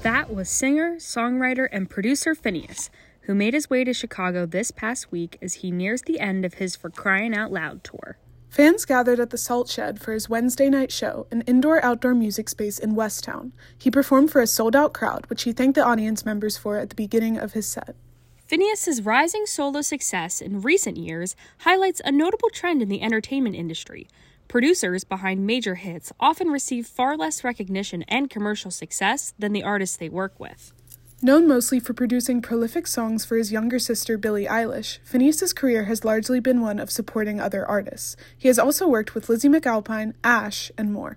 That was singer, songwriter, and producer Finneas, who made his way to Chicago this past week as he nears the end of his For Crying Out Loud tour. Fans gathered at the Salt Shed for his Wednesday night show, an indoor-outdoor music space in Westtown. He performed for a sold-out crowd, which he thanked the audience members for at the beginning of his set. Finneas' rising solo success in recent years highlights a notable trend in the entertainment industry. Producers behind major hits often receive far less recognition and commercial success than the artists they work with. Known mostly for producing prolific songs for his younger sister Billie Eilish, Finneas' career has largely been one of supporting other artists. He has also worked with Lizzie McAlpine, Ash, and more.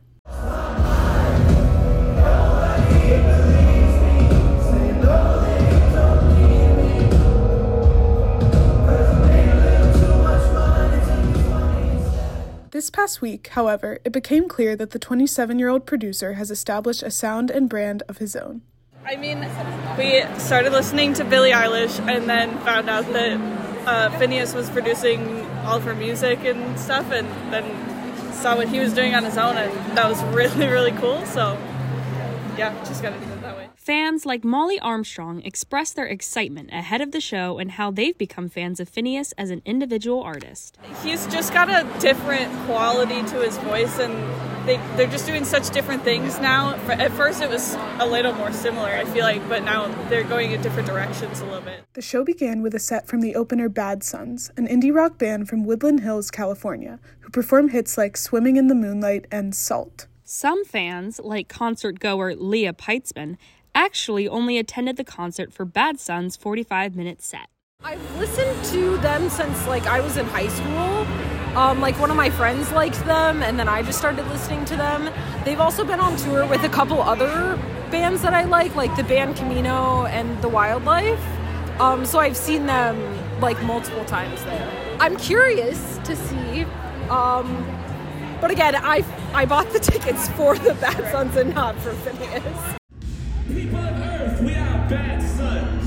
This past week, however, it became clear that the 27-year-old producer has established a sound and brand of his own. I mean, we started listening to Billie Eilish and then found out that Finneas was producing all of her music and stuff, and then saw what he was doing on his own, and that was really, really cool. So, yeah, just got into it that way. Fans like Molly Armstrong expressed their excitement ahead of the show and how they've become fans of Finneas as an individual artist. He's just got a different quality to his voice, and they're just doing such different things now. At first it was a little more similar, I feel like, but now they're going in different directions a little bit. The show began with a set from the opener Bad Sons, an indie rock band from Woodland Hills, California, who perform hits like Swimming in the Moonlight and Salt. Some fans, like concert goer Leah Peitzman, actually only attended the concert for Bad Sons' 45-minute set. I've listened to them since, I was in high school. One of my friends liked them, and then I just started listening to them. They've also been on tour with a couple other bands that I like the band Camino and The Wildlife. So I've seen them, multiple times there. I'm curious to see, but again, I bought the tickets for the Bad Sons and not for Finneas. People of Earth, we are Bad Sons.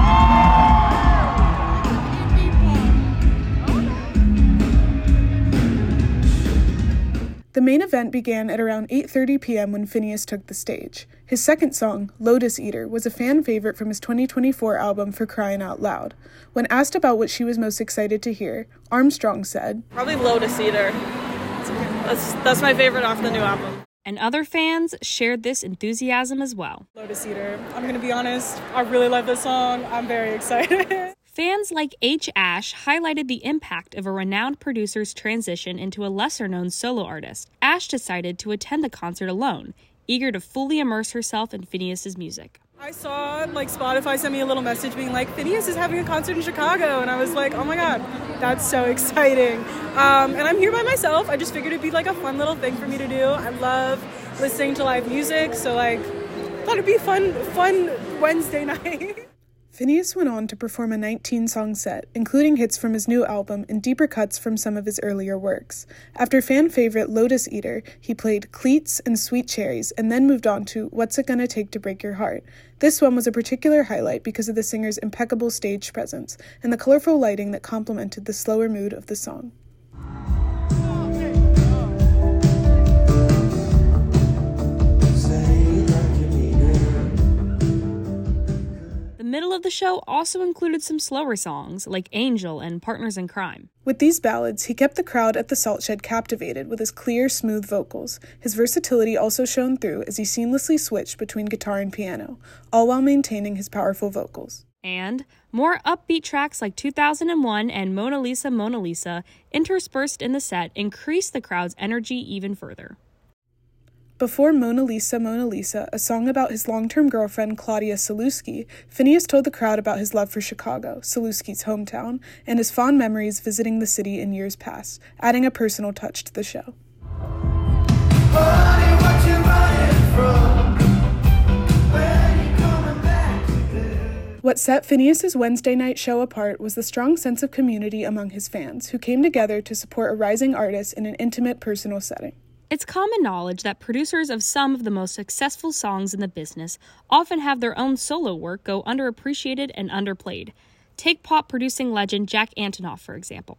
The main event began at around 8:30 p.m. when Finneas took the stage. His second song, Lotus Eater, was a fan favorite from his 2024 album For Crying Out Loud. When asked about what she was most excited to hear, Armstrong said, Probably Lotus Eater. That's my favorite off the new album. And other fans shared this enthusiasm as well. Lotus Eater. I'm going to be honest, I really love this song. I'm very excited. Fans like H. Ash highlighted the impact of a renowned producer's transition into a lesser-known solo artist. Ash decided to attend the concert alone, eager to fully immerse herself in Finneas' music. I saw, Spotify sent me a little message being like, Finneas is having a concert in Chicago, and I was like, oh my god, that's so exciting. And I'm here by myself. I just figured it'd be, a fun little thing for me to do. I love listening to live music, so, thought it'd be a fun Wednesday night. Finneas went on to perform a 19-song set, including hits from his new album and deeper cuts from some of his earlier works. After fan favorite Lotus Eater, he played Cleats and Sweet Cherries, and then moved on to What's It Gonna Take to Break Your Heart. This one was a particular highlight because of the singer's impeccable stage presence and the colorful lighting that complemented the slower mood of the song. The middle of the show also included some slower songs, like Angel and Partners in Crime. With these ballads, he kept the crowd at the Salt Shed captivated with his clear, smooth vocals. His versatility also shone through as he seamlessly switched between guitar and piano, all while maintaining his powerful vocals. And more upbeat tracks like 2001 and Mona Lisa, Mona Lisa, interspersed in the set, increased the crowd's energy even further. Before Mona Lisa, Mona Lisa, a song about his long-term girlfriend Claudia Sulewski, Finneas told the crowd about his love for Chicago, Sulewski's hometown, and his fond memories visiting the city in years past, adding a personal touch to the show. What set Finneas' Wednesday night show apart was the strong sense of community among his fans, who came together to support a rising artist in an intimate, personal setting. It's common knowledge that producers of some of the most successful songs in the business often have their own solo work go underappreciated and underplayed. Take pop producing legend Jack Antonoff, for example.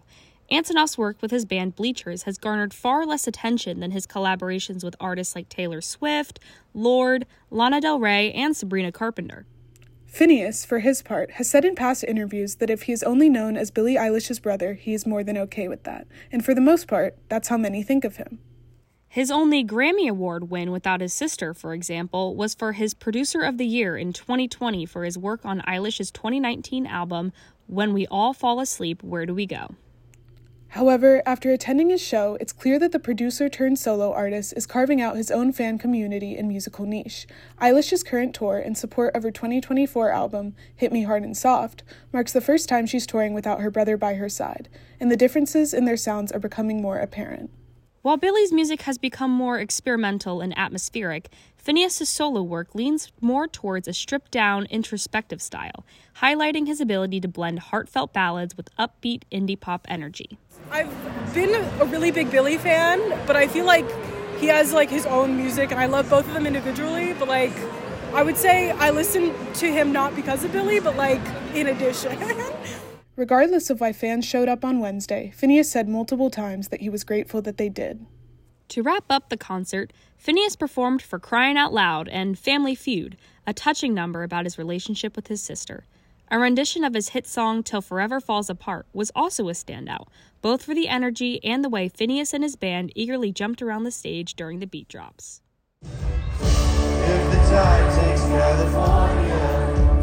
Antonoff's work with his band Bleachers has garnered far less attention than his collaborations with artists like Taylor Swift, Lorde, Lana Del Rey, and Sabrina Carpenter. Finneas, for his part, has said in past interviews that if he is only known as Billie Eilish's brother, he is more than okay with that. And for the most part, that's how many think of him. His only Grammy Award win without his sister, for example, was for his Producer of the Year in 2020 for his work on Eilish's 2019 album, When We All Fall Asleep, Where Do We Go? However, after attending his show, it's clear that the producer-turned-solo artist is carving out his own fan community and musical niche. Eilish's current tour in support of her 2024 album, Hit Me Hard and Soft, marks the first time she's touring without her brother by her side, and the differences in their sounds are becoming more apparent. While Billie's music has become more experimental and atmospheric, Finneas' solo work leans more towards a stripped-down, introspective style, highlighting his ability to blend heartfelt ballads with upbeat indie pop energy. I've been a really big Billie fan, but I feel like he has like his own music, and I love both of them individually, but like I would say I listen to him not because of Billie, but like in addition. Regardless of why fans showed up on Wednesday, Finneas said multiple times that he was grateful that they did. To wrap up the concert, Finneas performed for Crying Out Loud and Family Feud, a touching number about his relationship with his sister. A rendition of his hit song Till Forever Falls Apart was also a standout, both for the energy and the way Finneas and his band eagerly jumped around the stage during the beat drops. If the tide takes California,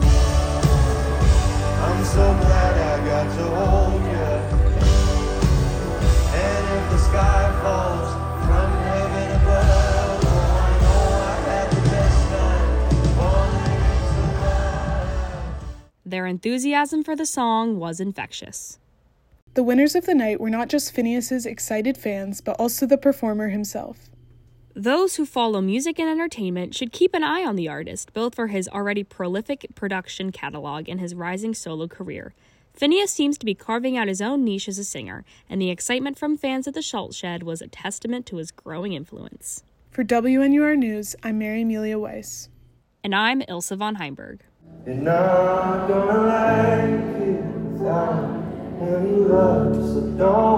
I'm so glad I got to hold you. And if the sky falls from heaven above, oh, I know I had the best time falling into love. Their enthusiasm for the song was infectious. The winners of the night were not just Finneas' excited fans, but also the performer himself. Those who follow music and entertainment should keep an eye on the artist, both for his already prolific production catalog and his rising solo career. Finneas seems to be carving out his own niche as a singer, and the excitement from fans at the Schultz Shed was a testament to his growing influence. For WNUR News, I'm Mary Amelia Weiss. And I'm Ilse von Heimberg. You're not gonna like it without any love, so don't